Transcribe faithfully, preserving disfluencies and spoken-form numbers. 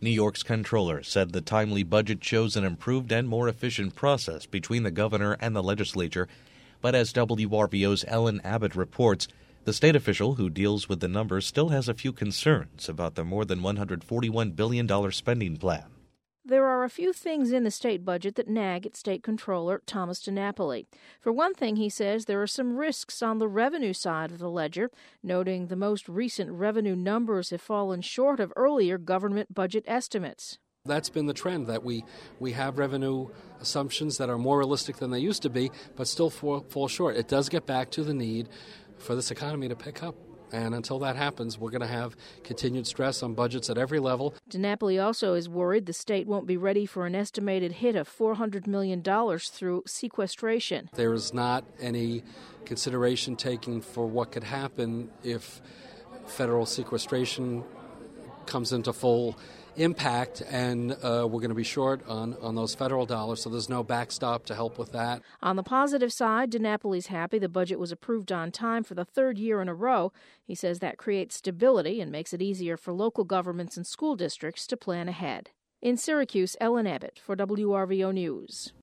New York's comptroller said the timely budget shows an improved and more efficient process between the governor and the legislature. But as W R V O's Ellen Abbott reports, the state official who deals with the numbers still has a few concerns about the more than one hundred forty-one billion dollars spending plan. There are a few things in the state budget that nag at State Comptroller Thomas DiNapoli. For one thing, he says there are some risks on the revenue side of the ledger, noting the most recent revenue numbers have fallen short of earlier government budget estimates. That's been the trend, that we, we have revenue assumptions that are more realistic than they used to be, but still fall, fall short. It does get back to the need for this economy to pick up. And until that happens, we're going to have continued stress on budgets at every level. DiNapoli also is worried the state won't be ready for an estimated hit of four hundred million dollars through sequestration. There is not any consideration taken for what could happen if federal sequestration comes into full impact, and uh, we're going to be short on, on those federal dollars, so there's no backstop to help with that. On the positive side, DiNapoli's happy the budget was approved on time for the third year in a row. He says that creates stability and makes it easier for local governments and school districts to plan ahead. In Syracuse, Ellen Abbott for W R V O News.